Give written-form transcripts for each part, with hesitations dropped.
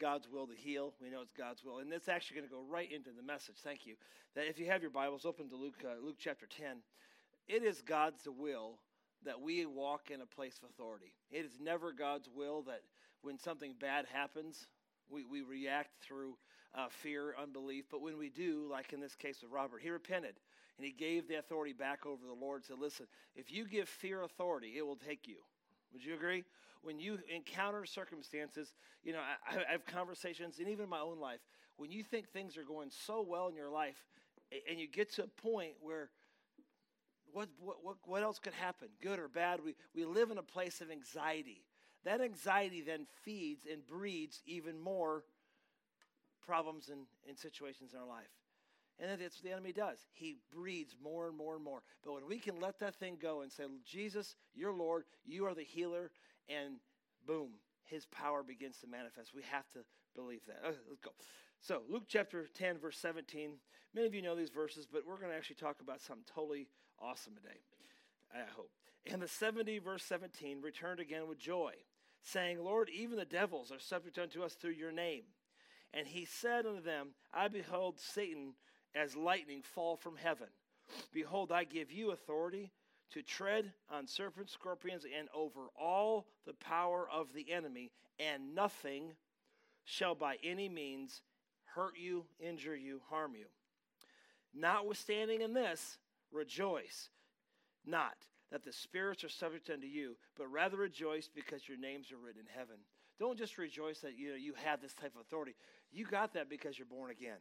God's will to heal. We know it's God's will. And it's actually going to go right into the message. Thank you. That if you have your Bibles, open to Luke chapter 10. It is God's will that we walk in a place of authority. It is never God's will that when something bad happens, we react through fear, unbelief. But when we do, like in this case with Robert, he repented. And he gave the authority back over to the Lord and said, listen, if you give fear authority, it will take you. Would you agree? When you encounter circumstances, you know, I have conversations, and even in my own life, when you think things are going so well in your life, and you get to a point where what else could happen, good or bad, we live in a place of anxiety. That anxiety then feeds and breeds even more problems and situations in our life. And that's what the enemy does. He breeds more and more and more. But when we can let that thing go and say, Jesus, you're Lord, you are the healer, and boom, his power begins to manifest. We have to believe that. Okay, let's go. So Luke chapter 10, verse 17. Many of you know these verses, but we're going to actually talk about something totally awesome today, I hope. And the 70, verse 17, returned again with joy, saying, Lord, even the devils are subject unto us through your name. And he said unto them, I beheld Satan as lightning fall from heaven. Behold, I give you authority to tread on serpents, scorpions, and over all the power of the enemy, and nothing shall by any means hurt you, injure you, harm you. Notwithstanding in this, rejoice not that the spirits are subject unto you, but rather rejoice because your names are written in heaven. Don't just rejoice that you have this type of authority. You got that because you're born again.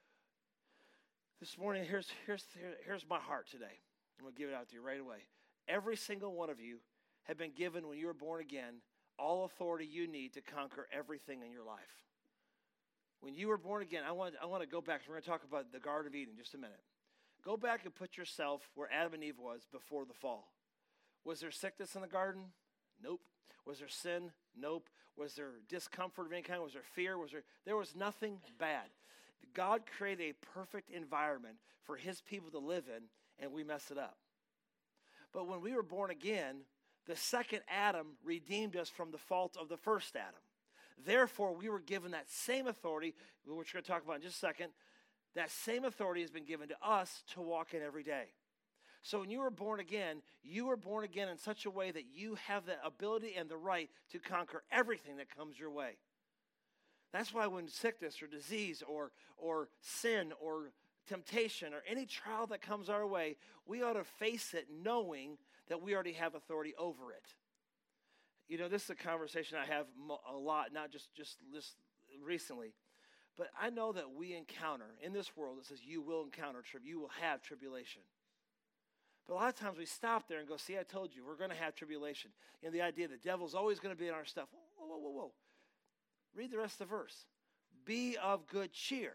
This morning, here's my heart today. I'm going to give it out to you right away. Every single one of you have been given, when you were born again, all authority you need to conquer everything in your life. When you were born again, I want to go back. We're going to talk about the Garden of Eden in just a minute. Go back and put yourself where Adam and Eve was before the fall. Was there sickness in the garden? Nope. Was there sin? Nope. Was there discomfort of any kind? Was there fear? There was nothing bad. God created a perfect environment for his people to live in, and we mess it up. But when we were born again, the second Adam redeemed us from the fault of the first Adam. Therefore, we were given that same authority, which we're going to talk about in just a second. That same authority has been given to us to walk in every day. So when you were born again in such a way that you have the ability and the right to conquer everything that comes your way. That's why when sickness or disease or sin or temptation or any trial that comes our way, we ought to face it knowing that we already have authority over it. You know, this is a conversation I have a lot, not just this recently. But I know that we encounter, in this world, it says you will encounter, you will have tribulation. But a lot of times we stop there and go, see, I told you, we're going to have tribulation. You know, the idea the devil's always going to be in our stuff. Whoa. Read the rest of the verse. Be of good cheer.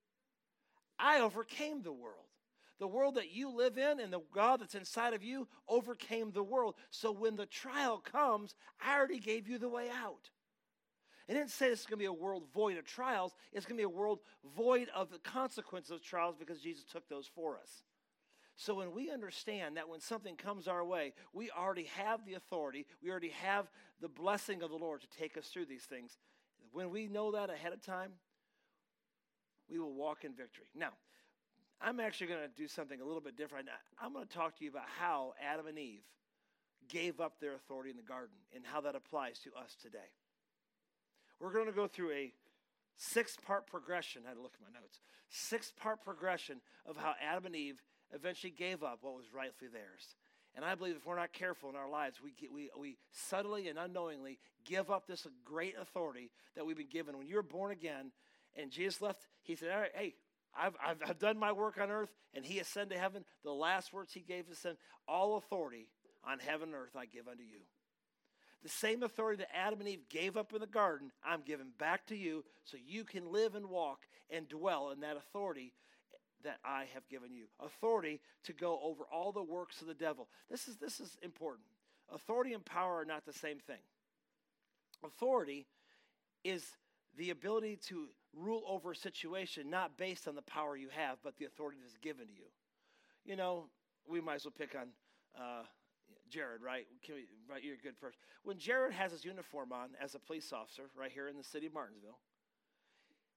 I overcame the world. The world that you live in and the God that's inside of you overcame the world. So when the trial comes, I already gave you the way out. It didn't say this is going to be a world void of trials. It's going to be a world void of the consequences of trials because Jesus took those for us. So when we understand that when something comes our way, we already have the authority, we already have the blessing of the Lord to take us through these things. When we know that ahead of time, we will walk in victory. Now, I'm actually going to do something a little bit different. I'm going to talk to you about how Adam and Eve gave up their authority in the garden and how that applies to us today. We're going to go through a 6-part progression. I had to look at my notes. 6-part progression of how Adam and Eve eventually gave up what was rightfully theirs. And I believe if we're not careful in our lives, we subtly and unknowingly give up this great authority that we've been given. When you were born again and Jesus left, he said, all right, hey, I've done my work on earth, and he ascended to heaven. The last words he gave us, all authority on heaven and earth I give unto you. The same authority that Adam and Eve gave up in the garden, I'm giving back to you so you can live and walk and dwell in that authority that I have given you. Authority to go over all the works of the devil. This is important. Authority and power are not the same thing. Authority is the ability to rule over a situation not based on the power you have, but the authority that's given to you. You know, we might as well pick on Jared, right? Right, you're a good person. When Jared has his uniform on as a police officer right here in the city of Martinsville,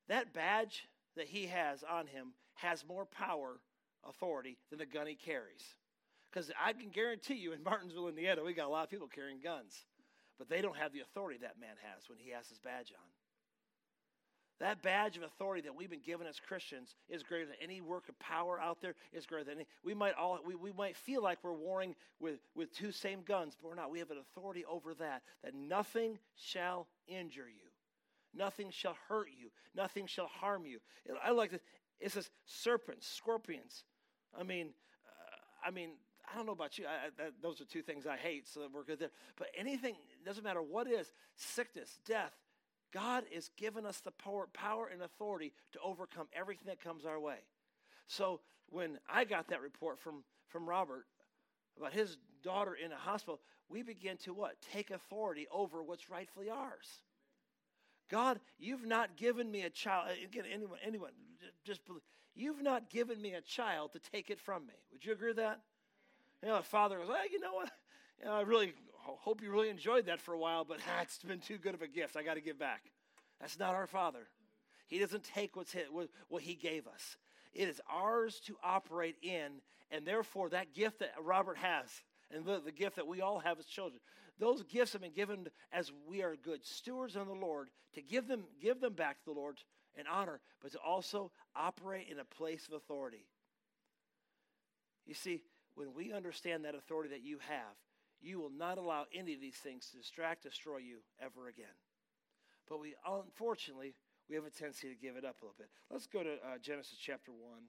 that badge that he has on him has more power, authority, than the gun he carries. Because I can guarantee you in Martinsville, Indiana, we got a lot of people carrying guns. But they don't have the authority that man has when he has his badge on. That badge of authority that we've been given as Christians is greater than any work of power out there. Is greater than any. We might feel like we're warring with two same guns, but we're not. We have an authority over that nothing shall injure you. Nothing shall hurt you. Nothing shall harm you. I like this. It says serpents, scorpions. I mean, I don't know about you. Those are two things I hate, so we're good there. But anything, doesn't matter what it is, sickness, death, God has given us the power and authority to overcome everything that comes our way. So when I got that report from Robert about his daughter in a hospital, we began to what? Take authority over what's rightfully ours. God, you've not given me a child. Again, anyone, just believe. You've not given me a child to take it from me. Would you agree with that? A father goes, you know what? I really hope you really enjoyed that for a while, but it's been too good of a gift. I got to give back. That's not our Father. He doesn't take what he gave us. It is ours to operate in, and therefore that gift that Robert has, and the gift that we all have as children, those gifts have been given as we are good stewards of the Lord to give them back to the Lord in honor, but to also operate in a place of authority. You see, when we understand that authority that you have, you will not allow any of these things to destroy you ever again. But unfortunately, we have a tendency to give it up a little bit. Let's go to Genesis chapter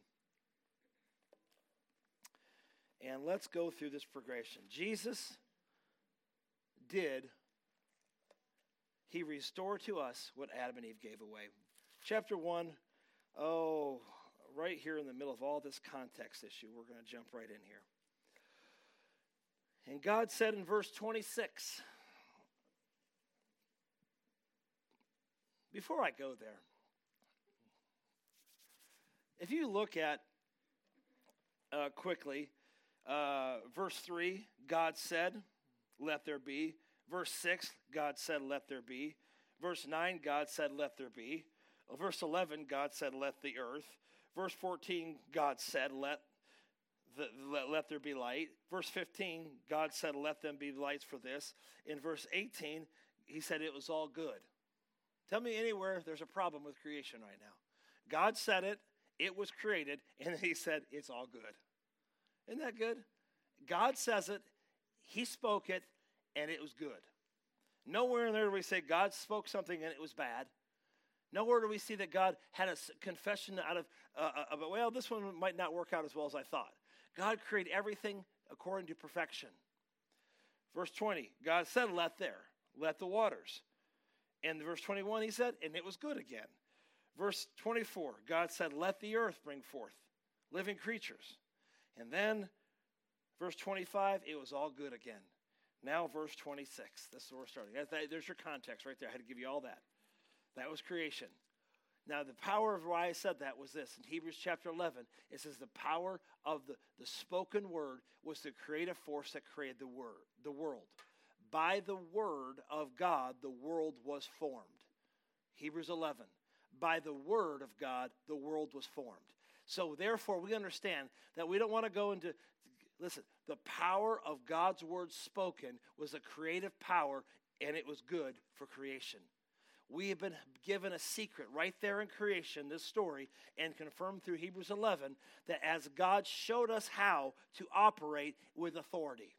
1. And let's go through this progression. Jesus he restored to us what Adam and Eve gave away. Chapter 1, right here in the middle of all this context issue, we're going to jump right in here. And God said in verse 26, before I go there, if you look at quickly, verse 3, God said, let there be. Verse 6, God said, let there be. Verse 9, God said, let there be. Verse 11, God said, let the earth. Verse 14, God said, let there be light. Verse 15, God said, let them be lights for this. In verse 18, he said it was all good. Tell me anywhere there's a problem with creation right now. God said it was created, and he said it's all good. Isn't that good? God says it, he spoke it, and it was good. Nowhere in there do we say God spoke something and it was bad. Nowhere do we see that God had a confession out of, well, this one might not work out as well as I thought. God created everything according to perfection. Verse 20, God said, let the waters. And verse 21, he said, and it was good again. Verse 24, God said, let the earth bring forth living creatures. And then, verse 25, it was all good again. Now, verse 26, that's where we're starting. There's your context right there. I had to give you all that. That was creation. Now, the power of why I said that was this. In Hebrews chapter 11, it says the power of the spoken word was the creative force that created the world. By the word of God, the world was formed. Hebrews 11. By the word of God, the world was formed. So, therefore, we understand that we don't want to go into... Listen, the power of God's word spoken was a creative power, and it was good for creation. We have been given a secret right there in creation, this story, and confirmed through Hebrews 11, that as God showed us how to operate with authority,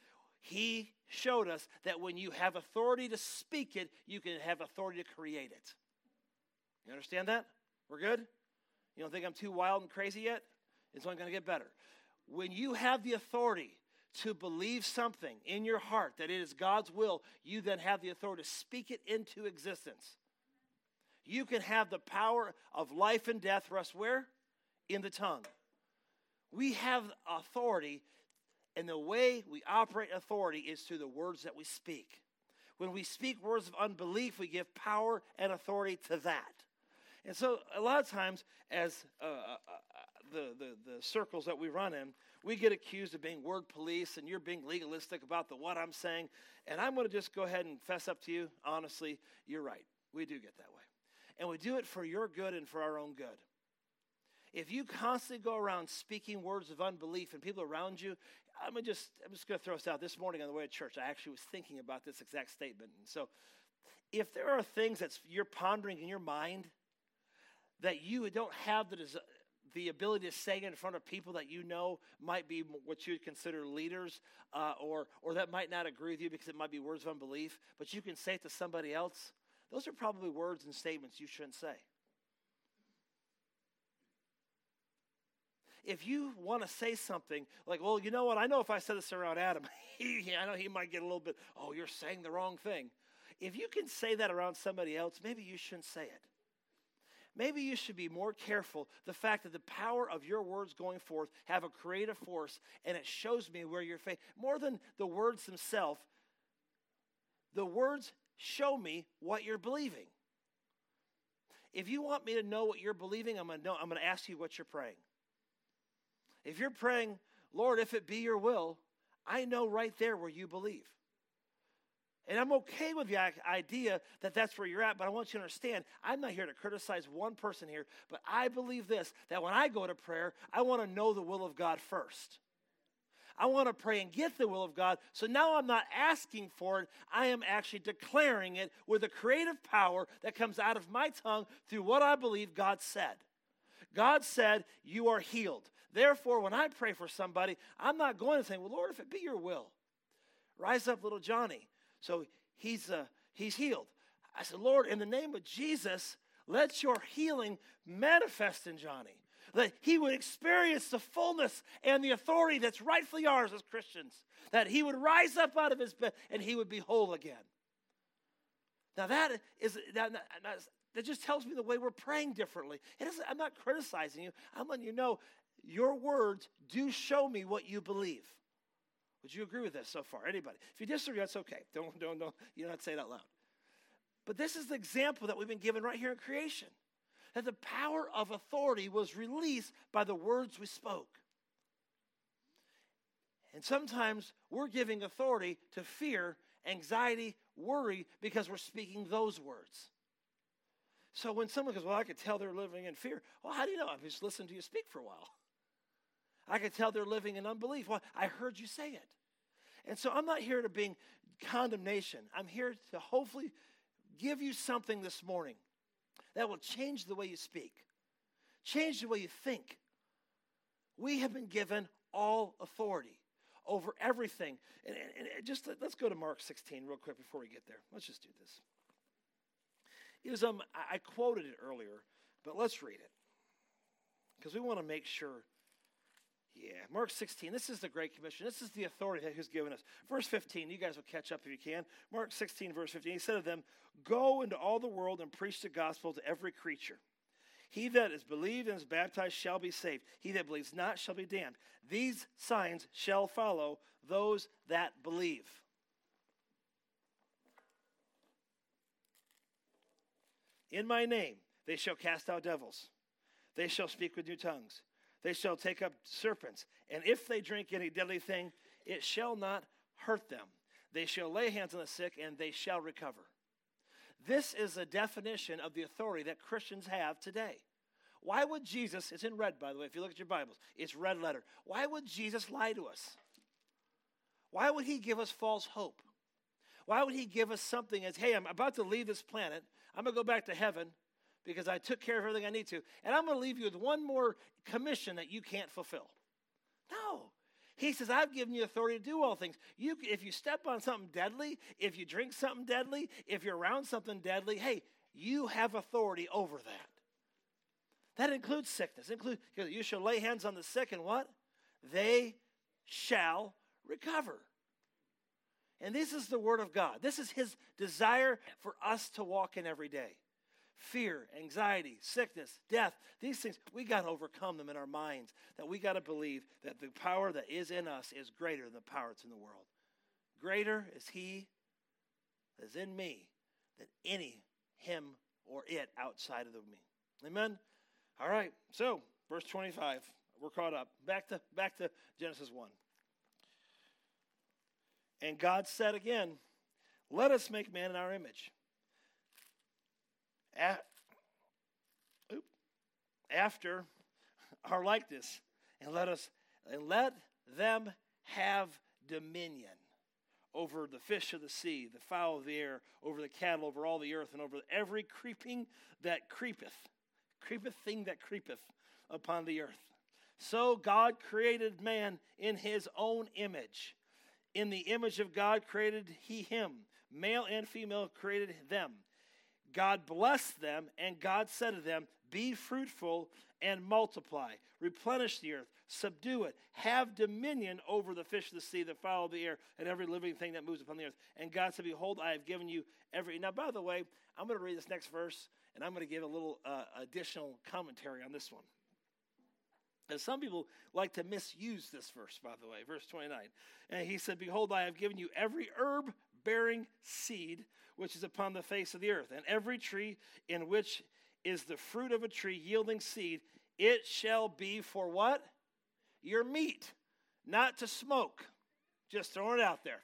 he showed us that when you have authority to speak it, you can have authority to create it. You understand that? We're good? You don't think I'm too wild and crazy yet? It's only going to get better. When you have the authority to believe something in your heart that it is God's will, you then have the authority to speak it into existence. You can have the power of life and death rest where? In the tongue. We have authority, and the way we operate authority is through the words that we speak. When we speak words of unbelief, we give power and authority to that. And so a lot of times, as the circles that we run in, we get accused of being word police, and you're being legalistic about what I'm saying. And I'm going to just go ahead and fess up to you. Honestly, you're right. We do get that way. and we do it for your good and for our own good. If you constantly go around speaking words of unbelief and people around you, I'm just going to throw this out. This morning on the way to church, I actually was thinking about this exact statement. And so if there are things that you're pondering in your mind that you don't have the ability to say in front of people that you know might be what you would consider leaders, or that might not agree with you because it might be words of unbelief, but you can say it to somebody else, those are probably words and statements you shouldn't say. If you want to say something like, well, you know what, I know if I said this around Adam, I know he might get a little bit, oh, you're saying the wrong thing. If you can say that around somebody else, maybe you shouldn't say it. Maybe you should be more careful. The fact that the power of your words going forth have a creative force, and it shows me where your faith, more than the words themselves, the words show me what you're believing. If you want me to know what you're believing, I'm going to ask you what you're praying. If you're praying, Lord, if it be your will, I know right there where you believe. And I'm okay with the idea that that's where you're at, but I want you to understand, I'm not here to criticize one person here, but I believe this, that when I go to prayer, I want to know the will of God first. I want to pray and get the will of God, so now I'm not asking for it, I am actually declaring it with the creative power that comes out of my tongue through what I believe God said. God said, you are healed. Therefore, when I pray for somebody, I'm not going to say, well, Lord, if it be your will, rise up little Johnny. So he's healed. I said, Lord, in the name of Jesus, let your healing manifest in Johnny. That he would experience the fullness and the authority that's rightfully ours as Christians. That he would rise up out of his bed and he would be whole again. Now that just tells me the way we're praying differently. I'm not criticizing you. I'm letting you know your words do show me what you believe. Would you agree with this so far? Anybody? If you disagree, that's okay. Don't. You don't have to say it out loud. But this is the example that we've been given right here in creation. That the power of authority was released by the words we spoke. And sometimes we're giving authority to fear, anxiety, worry, because we're speaking those words. So when someone goes, well, I could tell they're living in fear. Well, how do you know? I've just listened to you speak for a while. I could tell they're living in unbelief. Well, I heard you say it. And so I'm not here to bring condemnation. I'm here to hopefully give you something this morning that will change the way you speak, change the way you think. We have been given all authority over everything. And just let's go to Mark 16 real quick before we get there. Let's just do this. It was, I quoted it earlier, but let's read it because we want to make sure. Yeah, Mark 16, this is the Great Commission. This is the authority that he's given us. Verse 15, you guys will catch up if you can. Mark 16, verse 15, he said to them, go into all the world and preach the gospel to every creature. He that is believed and is baptized shall be saved. He that believes not shall be damned. These signs shall follow those that believe. In my name they shall cast out devils. They shall speak with new tongues. They shall take up serpents, and if they drink any deadly thing, it shall not hurt them. They shall lay hands on the sick, and they shall recover. This is a definition of the authority that Christians have today. Why would Jesus, it's in red, by the way, if you look at your Bibles, it's red letter. Why would Jesus lie to us? Why would he give us false hope? Why would he give us something as, hey, I'm about to leave this planet, I'm going to go back to heaven, because I took care of everything I need to. And I'm going to leave you with one more commission that you can't fulfill. No. He says, I've given you authority to do all things. If you step on something deadly, if you drink something deadly, if you're around something deadly, hey, you have authority over that. That includes sickness. You shall lay hands on the sick and what? They shall recover. And this is the word of God. This is his desire for us to walk in every day. Fear, anxiety, sickness, death, these things, we got to overcome them in our minds. That we got to believe that the power that is in us is greater than the power that's in the world. Greater is he that is in me than any him or it outside of me. Amen? All right, so verse 25, we're caught up. Back to Genesis 1. And God said again, let us make man in our image. after our likeness, and let them have dominion over the fish of the sea, the fowl of the air, over the cattle, over all the earth, and over every creeping thing that creepeth upon the earth. So God created man in his own image. In the image of God created he him. Male and female created them. God blessed them, and God said to them, be fruitful and multiply. Replenish the earth. Subdue it. Have dominion over the fish of the sea, the fowl of the air, and every living thing that moves upon the earth. And God said, behold, I have given you every... Now, by the way, I'm going to read this next verse, and I'm going to give a little additional commentary on this one. And some people like to misuse this verse, by the way, verse 29. And he said, behold, I have given you every herb bearing seed which is upon the face of the earth, and every tree in which is the fruit of a tree yielding seed, it shall be for what? Your meat, not to smoke. Just throwing it out there.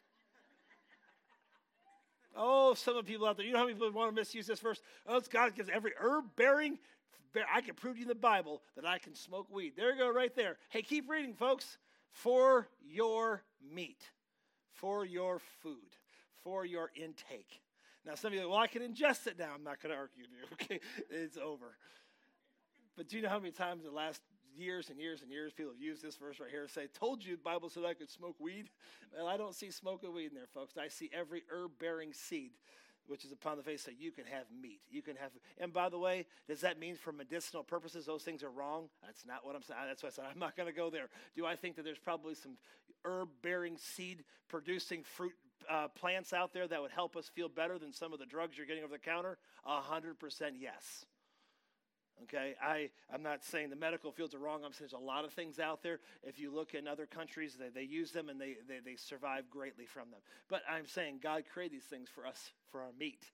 Oh, some of the people out there, you know how many people want to misuse this verse? Oh, it's God gives every herb bearing. I can prove to you in the Bible that I can smoke weed. There you go, right there. Hey, keep reading, folks. For your meat, for your food, for your intake. Now, some of you are like, well, I can ingest it now. I'm not going to argue with you, okay? It's over. But do you know how many times in the last years and years and years people have used this verse right here and say, told you the Bible said I could smoke weed? Well, I don't see smoking weed in there, folks. I see every herb-bearing seed which is upon the face, so you can have meat. You can have, and by the way, does that mean for medicinal purposes those things are wrong? That's not what I'm saying. That's why I said I'm not going to go there. Do I think that there's probably some herb-bearing, seed-producing fruit plants out there that would help us feel better than some of the drugs you're getting over the counter? 100% yes. Okay, I'm not saying the medical fields are wrong. I'm saying there's a lot of things out there. If you look in other countries, they use them and they survive greatly from them. But I'm saying God created these things for us, for our meat.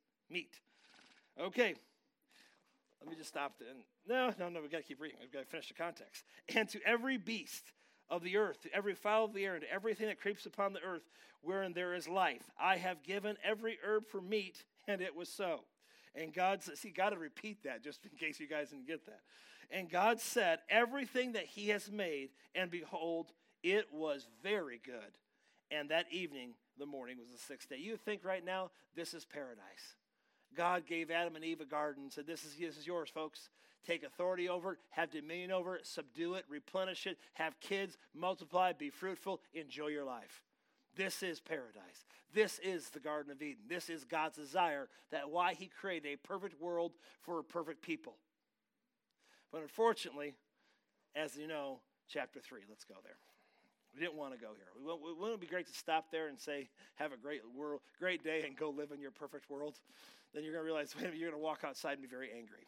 Okay, let me just stop. No, we've got to keep reading. We've got to finish the context. And to every beast of the earth, to every fowl of the air, and to everything that creeps upon the earth, wherein there is life, I have given every herb for meat, and it was so. And God said, see, got to repeat that just in case you guys didn't get that. And God said, everything that he has made, and behold, it was very good. And that evening, the morning, was the sixth day. You think right now, this is paradise. God gave Adam and Eve a garden and said, this is yours, folks. Take authority over it, have dominion over it, subdue it, replenish it, have kids, multiply, be fruitful, enjoy your life. This is paradise. This is the Garden of Eden. This is God's desire, that why he created a perfect world for a perfect people. But unfortunately, as you know, chapter 3, let's go there. We didn't want to go here. Wouldn't it be great to stop there and say, have a great day and go live in your perfect world? Then you're going to realize, wait a minute, you're going to walk outside and be very angry.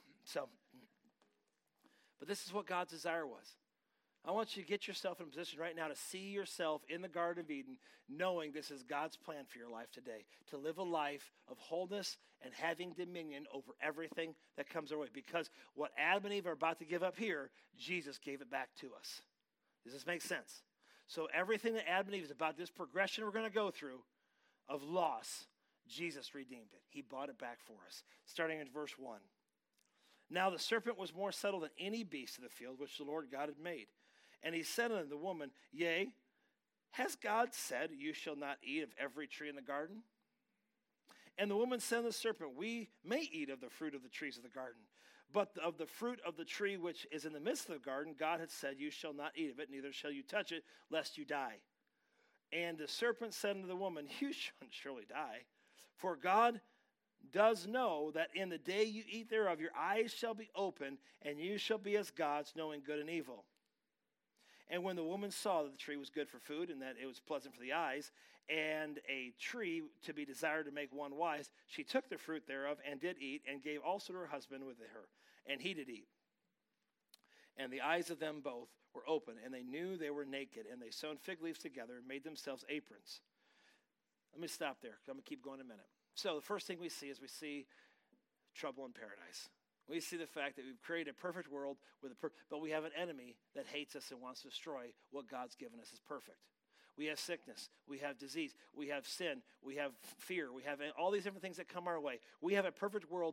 But this is what God's desire was. I want you to get yourself in a position right now to see yourself in the Garden of Eden, knowing this is God's plan for your life today, to live a life of wholeness and having dominion over everything that comes our way. Because what Adam and Eve are about to give up here, Jesus gave it back to us. Does this make sense? So everything that Adam and Eve is about, this progression we're going to go through of loss, Jesus redeemed it. He bought it back for us. Starting in verse 1. Now the serpent was more subtle than any beast of the field which the Lord God had made. And he said unto the woman, yea, has God said, you shall not eat of every tree in the garden? And the woman said unto the serpent, we may eat of the fruit of the trees of the garden, but of the fruit of the tree which is in the midst of the garden, God hath said, you shall not eat of it, neither shall you touch it, lest you die. And the serpent said unto the woman, you shall surely die, for God does know that in the day you eat thereof, your eyes shall be opened, and you shall be as gods, knowing good and evil. And when the woman saw that the tree was good for food, and that it was pleasant for the eyes, and a tree to be desired to make one wise, she took the fruit thereof, and did eat, and gave also to her husband with her, and he did eat. And the eyes of them both were open, and they knew they were naked, and they sewn fig leaves together, and made themselves aprons. Let me stop there, because I'm going to keep going in a minute. So the first thing we see is we see trouble in paradise. We see the fact that we've created a perfect world, but we have an enemy that hates us and wants to destroy what God's given us as perfect. We have sickness. We have disease. We have sin. We have fear. We have all these different things that come our way. We have a perfect world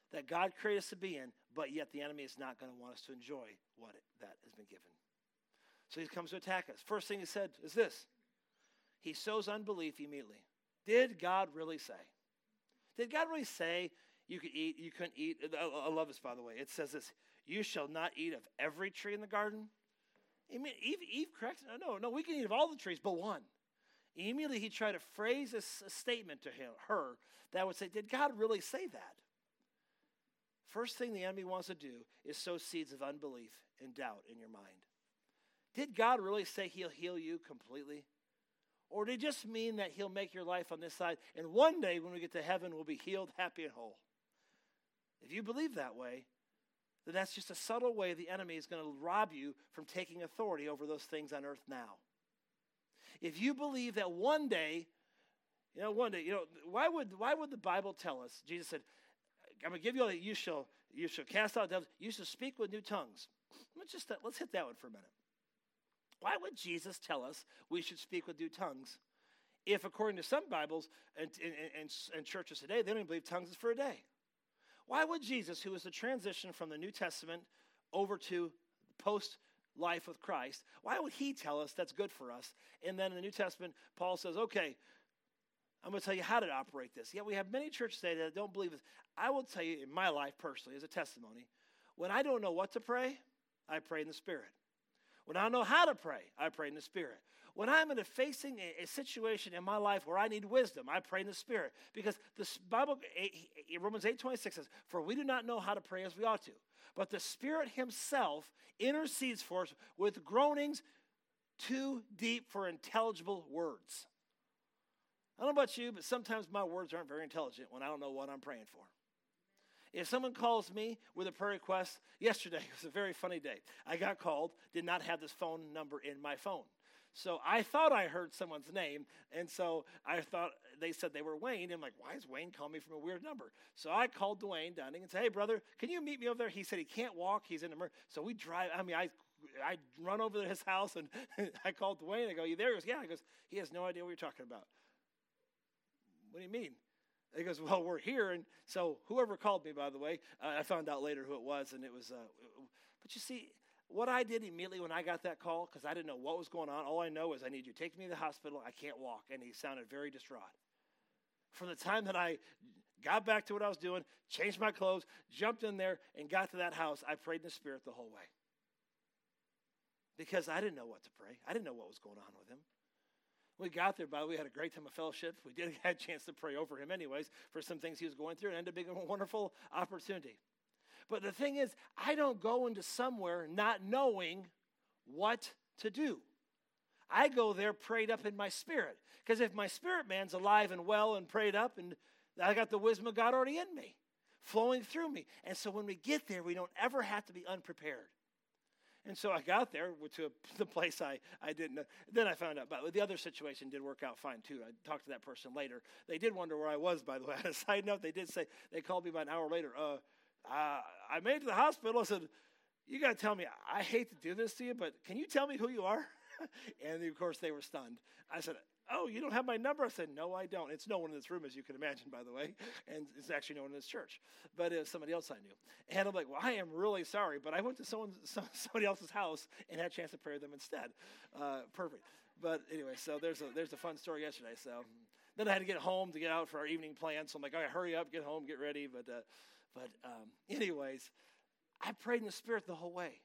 that God created us to be in, but yet the enemy is not going to want us to enjoy that has been given. So he comes to attack us. First thing he said is this. He sows unbelief immediately. Did God really say? Did God really say you could eat, you couldn't eat? I love this, by the way. It says this, you shall not eat of every tree in the garden. Eve corrects, no, we can eat of all the trees but one. Immediately he tried to phrase a statement to her that would say, did God really say that? First thing the enemy wants to do is sow seeds of unbelief and doubt in your mind. Did God really say he'll heal you completely? Or did it just mean that he'll make your life on this side, and one day when we get to heaven, we'll be healed, happy, and whole? If you believe that way, then that's just a subtle way the enemy is going to rob you from taking authority over those things on earth now. If you believe that one day, why would the Bible tell us? Jesus said, I'm going to give you all that you shall cast out devils, you shall speak with new tongues. Let's hit that one for a minute. Why would Jesus tell us we should speak with new tongues if, according to some Bibles and churches today, they don't even believe tongues is for a day? Why would Jesus, who was the transition from the New Testament over to post-life with Christ, why would he tell us that's good for us? And then in the New Testament, Paul says, okay, I'm going to tell you how to operate this. Yet we have many churches today that don't believe this. I will tell you in my life personally as a testimony, when I don't know what to pray, I pray in the Spirit. When I don't know how to pray, I pray in the Spirit. When I'm facing a situation in my life where I need wisdom, I pray in the Spirit. Because the Bible, Romans 8:26 says, for we do not know how to pray as we ought to. But the Spirit himself intercedes for us with groanings too deep for intelligible words. I don't know about you, but sometimes my words aren't very intelligent when I don't know what I'm praying for. If someone calls me with a prayer request, yesterday was a very funny day. I got called, did not have this phone number in my phone. So I thought I heard someone's name, and so I thought they said they were Wayne. I'm like, why is Wayne calling me from a weird number? So I called Dwayne Dunning and said, hey, brother, can you meet me over there? He said he can't walk. He's in the So we drive. I run over to his house, and I called Dwayne. I go, you there? He goes, yeah. He goes, he has no idea what you're talking about. What do you mean? He goes, well, we're here. And so whoever called me, by the way, I found out later who it was, and it was, but you see, what I did immediately when I got that call, because I didn't know what was going on, all I know is I need you to take me to the hospital. I can't walk. And he sounded very distraught. From the time that I got back to what I was doing, changed my clothes, jumped in there, and got to that house, I prayed in the Spirit the whole way. Because I didn't know what to pray. I didn't know what was going on with him. We got there, by the way, we had a great time of fellowship. We did have a chance to pray over him anyways for some things he was going through, and it ended up being a wonderful opportunity. But the thing is, I don't go into somewhere not knowing what to do. I go there prayed up in my spirit. Because if my spirit man's alive and well and prayed up, and I got the wisdom of God already in me, flowing through me. And so when we get there, we don't ever have to be unprepared. And so I got there to the place I didn't know. Then I found out, but the other situation did work out fine too. I talked to that person later. They did wonder where I was, by the way. On a side note, they did say, they called me about an hour later. I made it to the hospital. I said, you got to tell me, I hate to do this to you, but can you tell me who you are? And of course they were stunned. I said, oh, you don't have my number? I said, no, I don't. It's no one in this room, as you can imagine, by the way. And it's actually no one in this church. But it was somebody else I knew. And I'm like, well, I am really sorry, but I went to somebody else's house and had a chance to pray with them instead. Perfect. But anyway, so there's a fun story yesterday. So then I had to get home to get out for our evening plans. So I'm like, all right, hurry up, get home, get ready. But anyways, I prayed in the Spirit the whole way.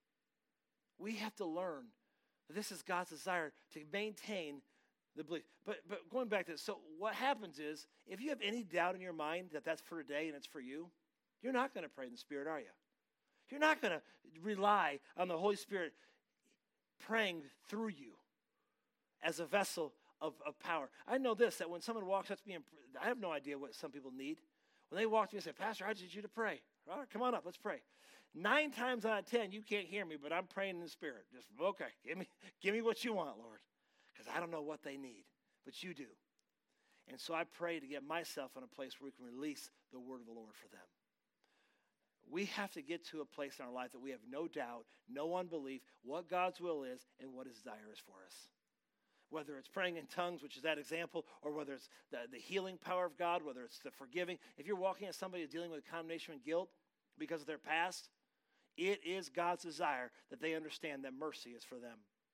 We have to learn that this is God's desire to maintain the belief. But going back to this, so what happens is, if you have any doubt in your mind that that's for today and it's for you, you're not going to pray in the Spirit, are you? You're not going to rely on the Holy Spirit praying through you as a vessel of power. I know this, that when someone walks up to me, I have no idea what some people need. When they walk to me and say, Pastor, I just need you to pray. All right, come on up, let's pray. 9 times out of 10, you can't hear me, but I'm praying in the Spirit. Just, okay, give me what you want, Lord. Because I don't know what they need, but you do. And so I pray to get myself in a place where we can release the word of the Lord for them. We have to get to a place in our life that we have no doubt, no unbelief, what God's will is and what his desire is for us. whether it's praying in tongues, which is that example, or whether it's the healing power of God, whether it's the forgiving. If you're walking at somebody who's dealing with condemnation and guilt because of their past, it is God's desire that they understand that mercy is for them.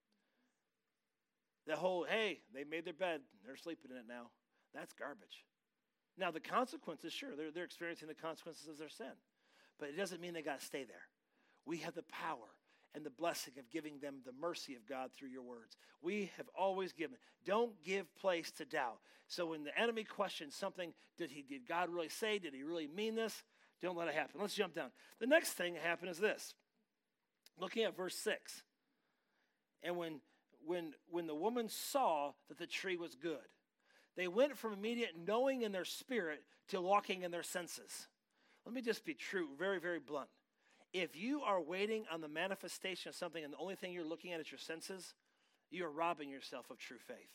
The whole, hey, they made their bed, they're sleeping in it now, that's garbage. Now, the consequences, sure, they're experiencing the consequences of their sin, but it doesn't mean they got to stay there. We have the power and the blessing of giving them the mercy of God through your words. We have always given. Don't give place to doubt. So when the enemy questions something, did God really say? Did he really mean this? Don't let it happen. Let's jump down. The next thing that happened is this. Looking at verse 6. And when the woman saw that the tree was good, they went from immediate knowing in their spirit to walking in their senses. Let me just be true, very, very blunt. If you are waiting on the manifestation of something and the only thing you're looking at is your senses, you are robbing yourself of true faith.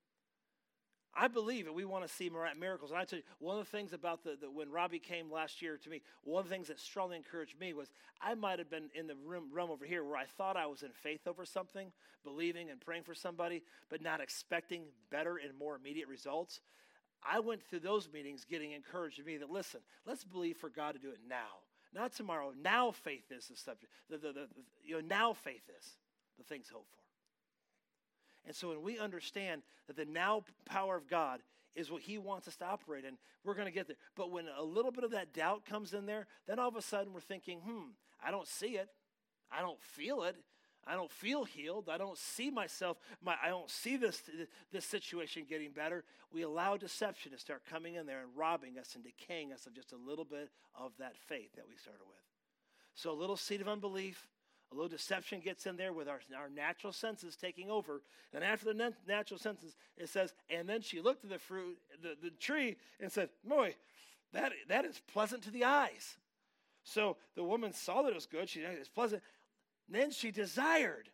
I believe that we want to see miracles. And I tell you, one of the things about when Robbie came last year to me, one of the things that strongly encouraged me was I might have been in the realm over here where I thought I was in faith over something, believing and praying for somebody, but not expecting better and more immediate results. I went through those meetings getting encouraged to me that, listen, let's believe for God to do it now. Not tomorrow. Now faith is the subject. Now faith is the things hoped for. And so when we understand that the now power of God is what he wants us to operate in, we're going to get there. But when a little bit of that doubt comes in there, then all of a sudden we're thinking, I don't see it. I don't feel it. I don't feel healed. I don't see myself. I don't see this situation getting better. We allow deception to start coming in there and robbing us and decaying us of just a little bit of that faith that we started with. So a little seed of unbelief, a little deception gets in there with our natural senses taking over. And after the natural senses, it says, and then she looked at the fruit, the tree, and said, boy, that is pleasant to the eyes. So the woman saw that it was good. She said, it's pleasant. Then she desired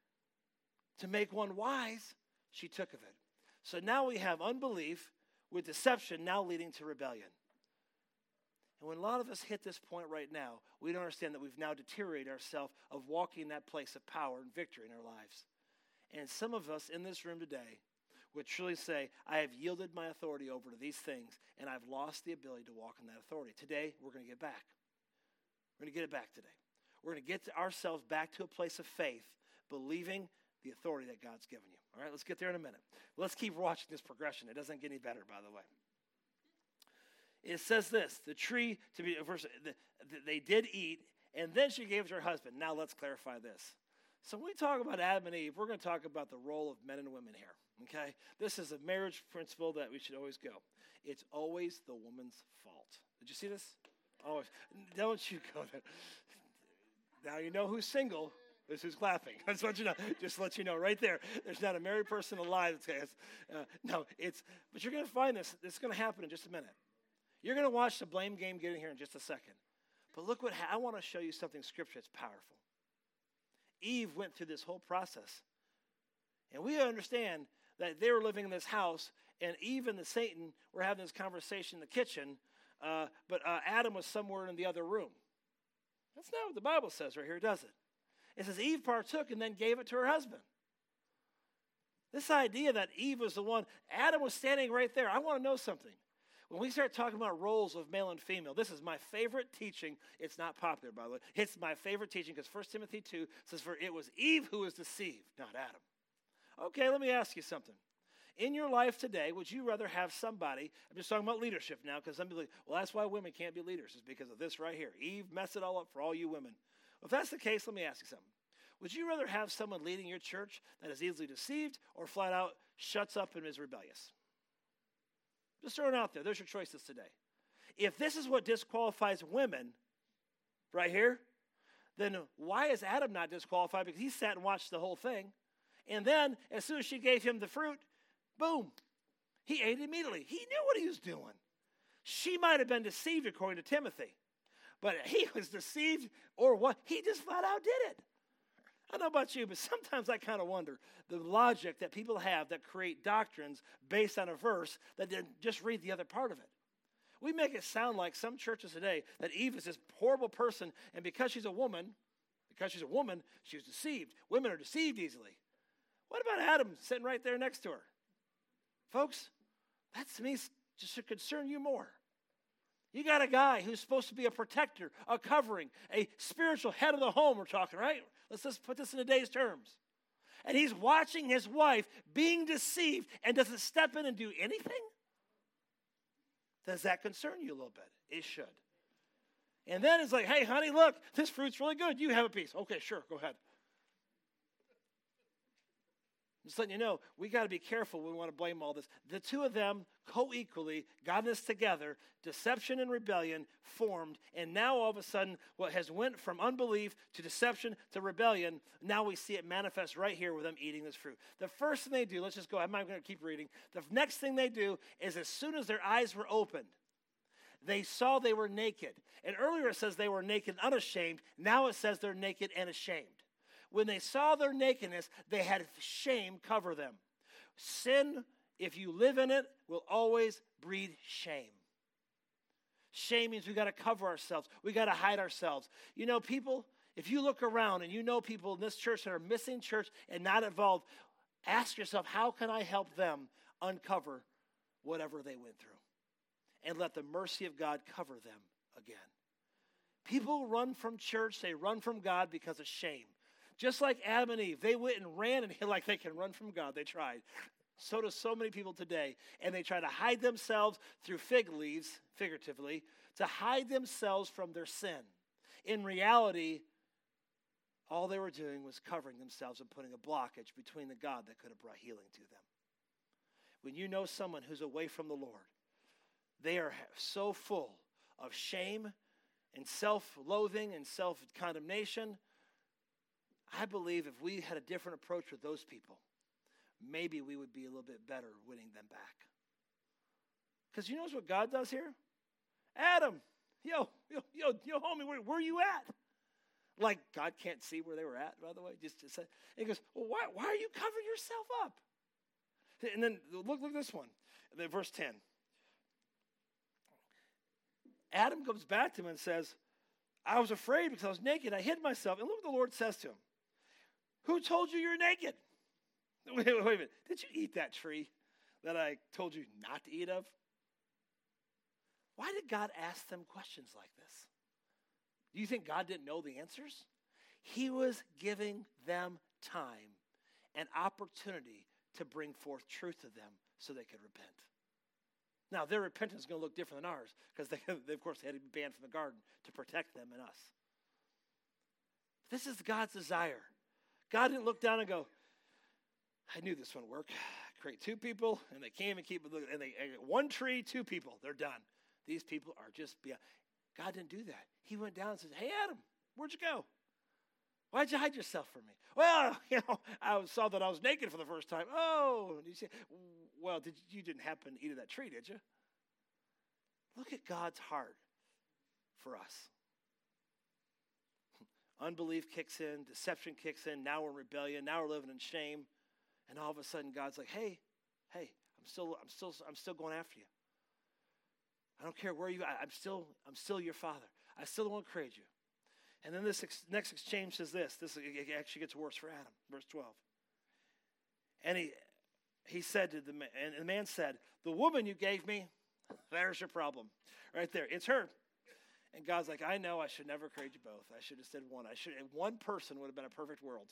to make one wise. She took of it. So now we have unbelief with deception now leading to rebellion. And when a lot of us hit this point right now, we don't understand that we've now deteriorated ourselves of walking that place of power and victory in our lives. And some of us in this room today would truly say, I have yielded my authority over to these things, and I've lost the ability to walk in that authority. Today, we're going to get back. We're going to get it back today. We're going to get ourselves back to a place of faith, believing the authority that God's given you. All right, let's get there in a minute. Let's keep watching this progression. It doesn't get any better, by the way. It says this, the tree, they did eat, and then she gave it to her husband. Now let's clarify this. So when we talk about Adam and Eve, we're going to talk about the role of men and women here, okay? This is a marriage principle that we should always go. It's always the woman's fault. Did you see this? Always. Don't you go there. Now you know who's single. This is clapping. Just let you know. Just let you know right there. There's not a married person alive that says, but you're going to find this. This is going to happen in just a minute. You're going to watch the blame game get in here in just a second. But look I want to show you something scripture that's powerful. Eve went through this whole process. And we understand that they were living in this house, and Eve and Satan were having this conversation in the kitchen, but Adam was somewhere in the other room. That's not what the Bible says right here, does it? It says Eve partook and then gave it to her husband. This idea that Eve was the one, Adam was standing right there. I want to know something. When we start talking about roles of male and female, this is my favorite teaching. It's not popular, by the way. It's my favorite teaching because 1 Timothy 2 says, for it was Eve who was deceived, not Adam. Okay, let me ask you something. In your life today, would you rather have somebody, I'm just talking about leadership now, because some people are like, well, that's why women can't be leaders, is because of this right here. Eve messed it all up for all you women. Well, if that's the case, let me ask you something. Would you rather have someone leading your church that is easily deceived or flat out shuts up and is rebellious? Just throwing it out there. There's your choices today. If this is what disqualifies women right here, then why is Adam not disqualified? Because he sat and watched the whole thing. And then as soon as she gave him the fruit, boom, he ate it immediately. He knew what he was doing. She might have been deceived according to Timothy. But he was deceived or what? He just flat out did it. I don't know about you, but sometimes I kind of wonder the logic that people have that create doctrines based on a verse that then just read the other part of it. We make it sound like some churches today that Eve is this horrible person, and because she's a woman, she was deceived. Women are deceived easily. What about Adam sitting right there next to her? Folks, that to me just should concern you more. You got a guy who's supposed to be a protector, a covering, a spiritual head of the home, we're talking, right? Let's just put this in today's terms. And he's watching his wife being deceived and doesn't step in and do anything? Does that concern you a little bit? It should. And then it's like, hey, honey, look, this fruit's really good. You have a piece. Okay, sure, go ahead. Just letting you know, we got to be careful when we want to blame all this. The two of them co-equally got this together. Deception and rebellion formed. And now all of a sudden, what has went from unbelief to deception to rebellion, now we see it manifest right here with them eating this fruit. The first thing they do, let's just go, I'm not going to keep reading. The next thing they do is as soon as their eyes were opened, they saw they were naked. And earlier it says they were naked and unashamed. Now it says they're naked and ashamed. When they saw their nakedness, they had shame cover them. Sin, if you live in it, will always breed shame. Shame means we got to cover ourselves. We got to hide ourselves. You know, people, if you look around and you know people in this church that are missing church and not involved, ask yourself, how can I help them uncover whatever they went through? And let the mercy of God cover them again. People run from church, they run from God because of shame. Just like Adam and Eve, they went and ran and like they can run from God. They tried. So do so many people today. And they try to hide themselves through fig leaves, figuratively, to hide themselves from their sin. In reality, all they were doing was covering themselves and putting a blockage between the God that could have brought healing to them. When you know someone who's away from the Lord, they are so full of shame and self-loathing and self-condemnation. I believe if we had a different approach with those people, maybe we would be a little bit better winning them back. Because you know what God does here? Adam, yo, homie, where you at? Like God can't see where they were at, by the way. Just say, he goes, well, why are you covering yourself up? And then look at this one, verse 10. Adam comes back to him and says, I was afraid because I was naked. I hid myself. And look what the Lord says to him. Who told you you're naked? Wait a minute. Did you eat that tree that I told you not to eat of? Why did God ask them questions like this? Do you think God didn't know the answers? He was giving them time and opportunity to bring forth truth to them so they could repent. Now, their repentance is going to look different than ours because they, of course, they had to be banned from the garden to protect them and us. This is God's desire. God didn't look down and go, I knew this wouldn't work. Create two people, and they came and one tree, two people, they're done. These people are just beyond. God didn't do that. He went down and said, hey, Adam, where'd you go? Why'd you hide yourself from me? Well, I saw that I was naked for the first time. Oh, you say, well, you didn't happen to eat of that tree, did you? Look at God's heart for us. Unbelief kicks in, deception kicks in. Now we're in rebellion. Now we're living in shame, and all of a sudden, God's like, "Hey, I'm still going after you. I don't care where you are. I'm still your Father. I still the one who created you." And then this next exchange says this. It actually gets worse for Adam. Verse 12. And he said to the man, and the man said, "The woman you gave me, there's your problem, right there. It's her." And God's like, I know I should never create you both. I should have said one. One person would have been a perfect world.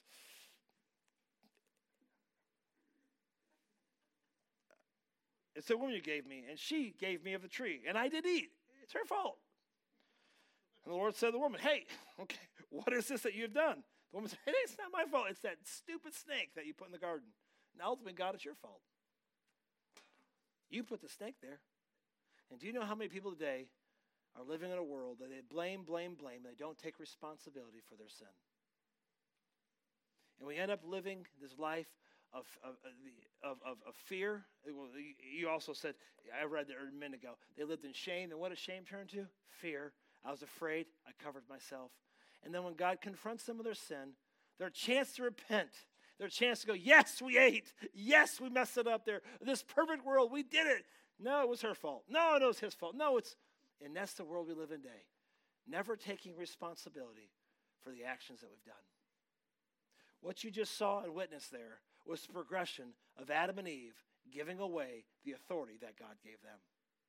It's the woman you gave me, and she gave me of the tree, and I did eat. It's her fault. And the Lord said to the woman, hey, okay, what is this that you've done? The woman said, hey, it's not my fault. It's that stupid snake that you put in the garden. And ultimately, God, it's your fault. You put the snake there. And do you know how many people today are living in a world that they blame, and they don't take responsibility for their sin? And we end up living this life of fear. You also said, I read there a minute ago, they lived in shame. And what does shame turn to? Fear. I was afraid. I covered myself. And then when God confronts them with their sin, their chance to repent, their chance to go, yes, we ate. Yes, we messed it up there. This perfect world, we did it. No, it was her fault. No, it was his fault. No, and that's the world we live in today. Never taking responsibility for the actions that we've done. What you just saw and witnessed there was the progression of Adam and Eve giving away the authority that God gave them.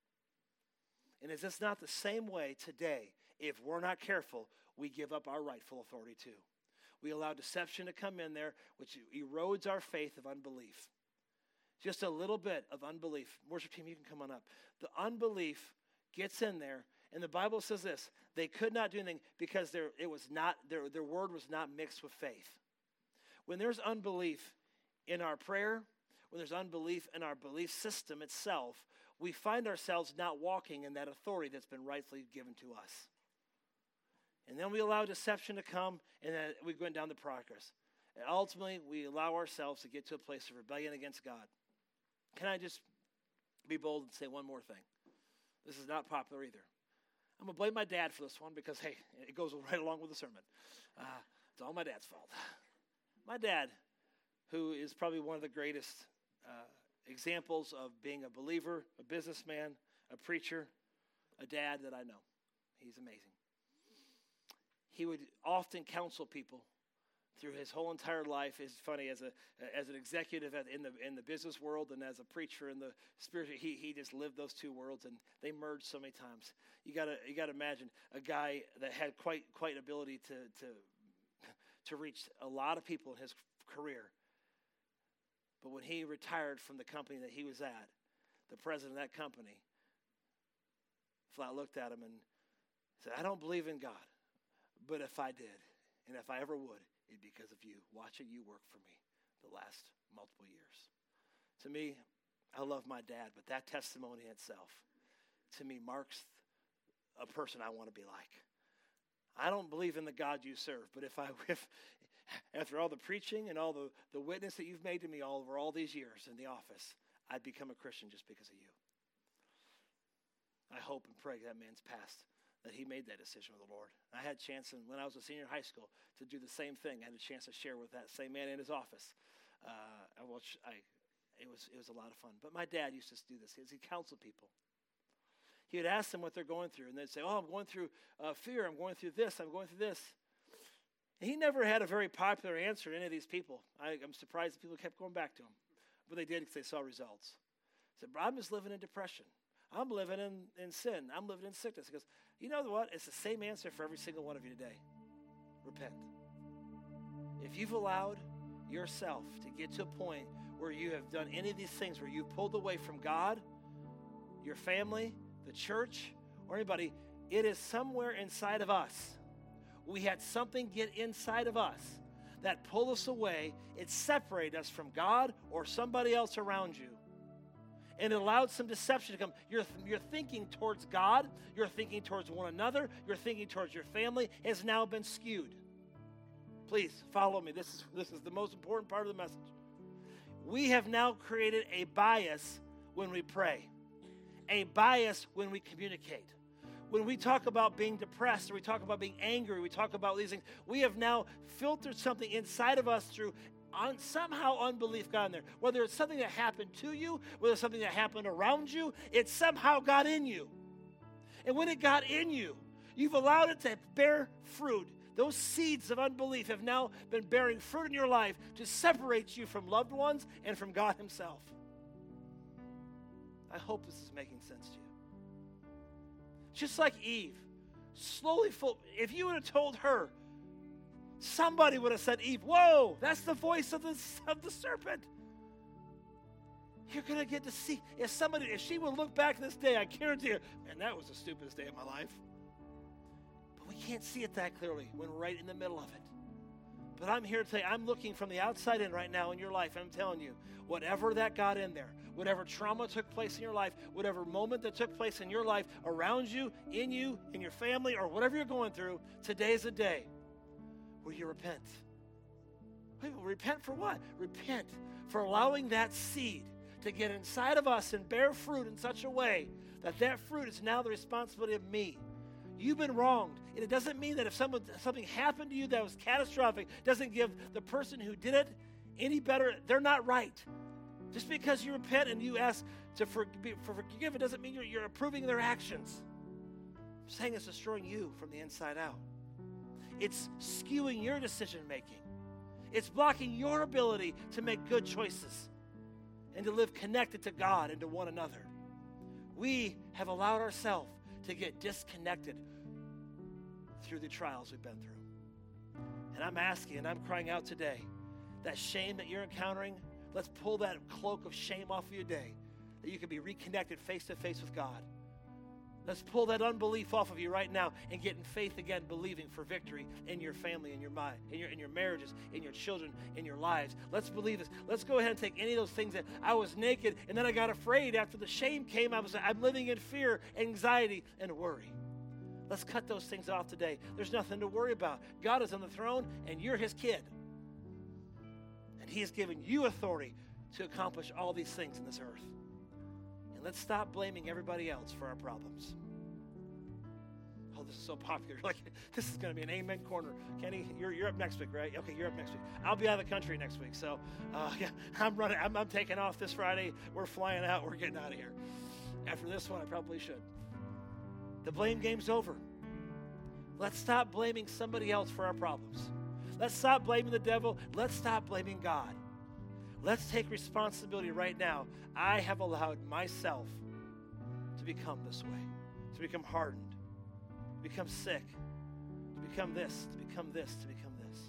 And is this not the same way today? If we're not careful, we give up our rightful authority too. We allow deception to come in there, which erodes our faith of unbelief. Just a little bit of unbelief. Worship team, you can come on up. The unbelief gets in there, and the Bible says this: they could not do anything because their word was not mixed with faith. When there's unbelief in our prayer, when there's unbelief in our belief system itself, we find ourselves not walking in that authority that's been rightfully given to us. And then we allow deception to come, and then we go down the progress. And ultimately, we allow ourselves to get to a place of rebellion against God. Can I just be bold and say one more thing? This is not popular either. I'm going to blame my dad for this one because, hey, it goes right along with the sermon. It's all my dad's fault. My dad, who is probably one of the greatest examples of being a believer, a businessman, a preacher, a dad that I know. He's amazing. He would often counsel people through his whole entire life. It's funny, as an executive in the business world and as a preacher in the spiritual, he just lived those two worlds, and they merged so many times. You gotta imagine a guy that had quite ability to reach a lot of people in his career. But when he retired from the company that he was at, the president of that company flat looked at him and said, "I don't believe in God, but if I did, and if I ever would, it'd be because of you, watching you work for me the last multiple years." To me, I love my dad, but that testimony itself, to me, marks a person I want to be like. I don't believe in the God you serve, but if after all the preaching and all the witness that you've made to me all over all these years in the office, I'd become a Christian just because of you. I hope and pray that man's past, that he made that decision with the Lord. I had a chance when I was a senior in high school to do the same thing. I had a chance to share with that same man in his office. It was a lot of fun. But my dad used to do this. He counseled people. He would ask them what they're going through, and they'd say, "Oh, I'm going through fear. I'm going through this. I'm going through this." And he never had a very popular answer to any of these people. I'm surprised that people kept going back to him. But they did because they saw results. He said, "I'm just living in depression. I'm living in sin. I'm living in sickness." He goes, "You know what? It's the same answer for every single one of you today. Repent." If you've allowed yourself to get to a point where you have done any of these things, where you've pulled away from God, your family, the church, or anybody, it is somewhere inside of us. We had something get inside of us that pulled us away. It separated us from God or somebody else around you. And it allowed some deception to come. You're thinking towards God. You're thinking towards one another. You're thinking towards your family. Has now been skewed. Please follow me. This is the most important part of the message. We have now created a bias when we pray. A bias when we communicate. When we talk about being depressed, or we talk about being angry, we talk about these things, we have now filtered something inside of us through somehow unbelief got in there. Whether it's something that happened to you, whether it's something that happened around you, it somehow got in you. And when it got in you, you've allowed it to bear fruit. Those seeds of unbelief have now been bearing fruit in your life to separate you from loved ones and from God himself. I hope this is making sense to you. Just like Eve, slowly, if you would have told her, somebody would have said, "Eve, whoa, that's the voice of the serpent." You're going to get to see, if she would look back this day, I guarantee you, man, that was the stupidest day of my life. But we can't see it that clearly when we're right in the middle of it. But I'm here to tell you, I'm looking from the outside in right now in your life, and I'm telling you, whatever that got in there, whatever trauma took place in your life, whatever moment that took place in your life, around you, in your family, or whatever you're going through, today is a day where you repent. Repent for what? Repent for allowing that seed to get inside of us and bear fruit in such a way that fruit is now the responsibility of me. You've been wronged. And it doesn't mean that if something happened to you that was catastrophic, doesn't give the person who did it any better. They're not right. Just because you repent and you ask to forgive, it doesn't mean you're approving their actions. I'm saying it's destroying you from the inside out. It's skewing your decision making. It's blocking your ability to make good choices and to live connected to God and to one another. We have allowed ourselves to get disconnected through the trials we've been through. And I'm asking and I'm crying out today, that shame that you're encountering, let's pull that cloak of shame off of your day, that you can be reconnected face to face with God. Let's pull that unbelief off of you right now and get in faith again, believing for victory in your family, in your mind, in your marriages, in your children, in your lives. Let's believe this. Let's go ahead and take any of those things that I was naked and then I got afraid after the shame came. I'm living in fear, anxiety, and worry. Let's cut those things off today. There's nothing to worry about. God is on the throne and you're his kid. And he has given you authority to accomplish all these things in this earth. And let's stop blaming everybody else for our problems. Oh, this is so popular. Like, this is going to be an amen corner. Kenny, you're up next week, right? Okay, you're up next week. I'll be out of the country next week. So, yeah, I'm taking off this Friday. We're flying out. We're getting out of here. After this one, I probably should. The blame game's over. Let's stop blaming somebody else for our problems. Let's stop blaming the devil. Let's stop blaming God. Let's take responsibility right now. I have allowed myself to become this way, to become hardened, to become sick, to become this, to become this, to become this.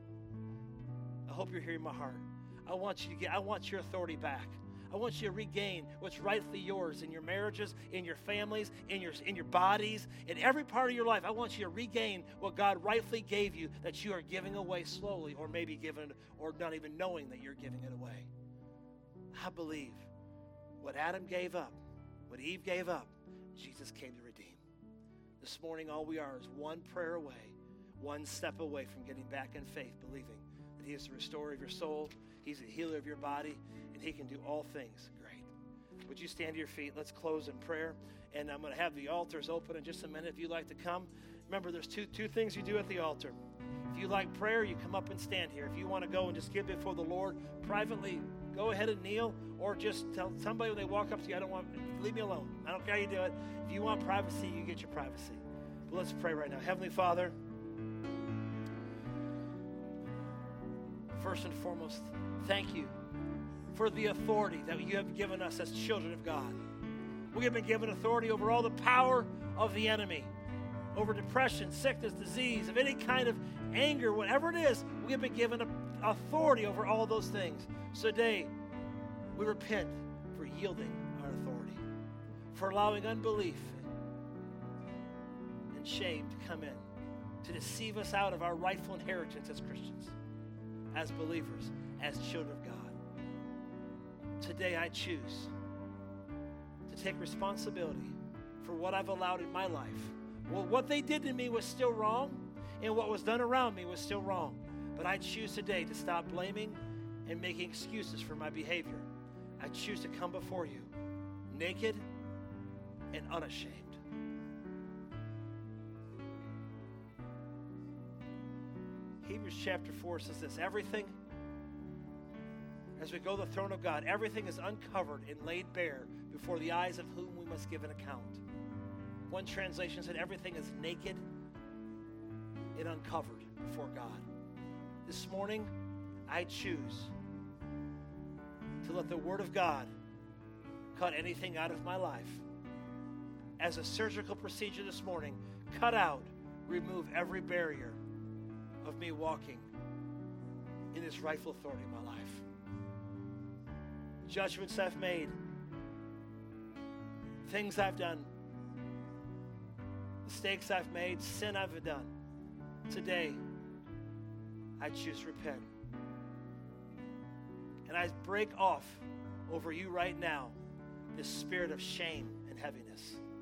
I hope you're hearing my heart. I want your authority back. I want you to regain what's rightfully yours in your marriages, in your families, in your bodies, in every part of your life. I want you to regain what God rightfully gave you that you are giving away slowly, or maybe given, or not even knowing that you're giving it away. I believe what Adam gave up, what Eve gave up, Jesus came to redeem. This morning, all we are is one prayer away, one step away from getting back in faith, believing that he is the restorer of your soul, he's the healer of your body, and he can do all things great. Would you stand to your feet? Let's close in prayer. And I'm going to have the altars open in just a minute if you'd like to come. Remember, there's two things you do at the altar. If you like prayer, you come up and stand here. If you want to go and just give before the Lord privately, go ahead and kneel, or just tell somebody when they walk up to you, leave me alone. I don't care how you do it. If you want privacy, you get your privacy. But let's pray right now. Heavenly Father, first and foremost, thank you for the authority that you have given us as children of God. We have been given authority over all the power of the enemy, over depression, sickness, disease, of any kind of anger, whatever it is. We have been given authority over all those things. So today, we repent for yielding our authority, for allowing unbelief and shame to come in, to deceive us out of our rightful inheritance as Christians, as believers, as children of God. Today I choose to take responsibility for what I've allowed in my life. Well, what they did to me was still wrong, and what was done around me was still wrong. But I choose today to stop blaming and making excuses for my behavior. I choose to come before you naked and unashamed. Hebrews chapter 4 says this: everything, as we go to the throne of God, everything is uncovered and laid bare before the eyes of whom we must give an account. One translation said everything is naked and uncovered before God. This morning, I choose to let the Word of God cut anything out of my life. As a surgical procedure this morning, cut out, remove every barrier of me walking in this rightful authority in my life. Judgments I've made, things I've done, mistakes I've made, sin I've done. Today, I choose to repent. And I break off over you right now this spirit of shame and heaviness.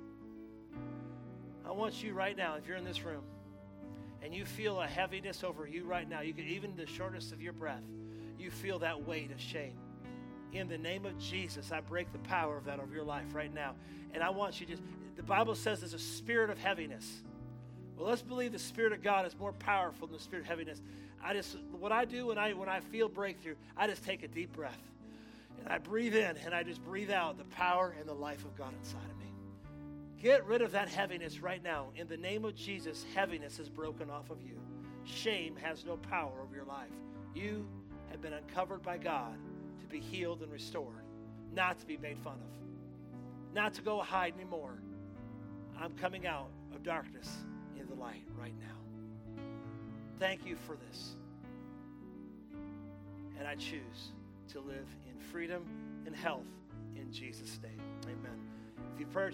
I want you right now, if you're in this room, and you feel a heaviness over you right now, you can, even the shortness of your breath, you feel that weight of shame. In the name of Jesus, I break the power of that over your life right now. And I want you to, the Bible says there's a spirit of heaviness. Well, let's believe the Spirit of God is more powerful than the spirit of heaviness. What I do when I feel breakthrough, I just take a deep breath. And I breathe in and I just breathe out the power and the life of God inside of me. Get rid of that heaviness right now. In the name of Jesus, heaviness is broken off of you. Shame has no power over your life. You have been uncovered by God to be healed and restored, not to be made fun of, not to go hide anymore. I'm coming out of darkness into the light right now. Thank you for this. And I choose to live in freedom and health in Jesus' name. Amen. If you prayed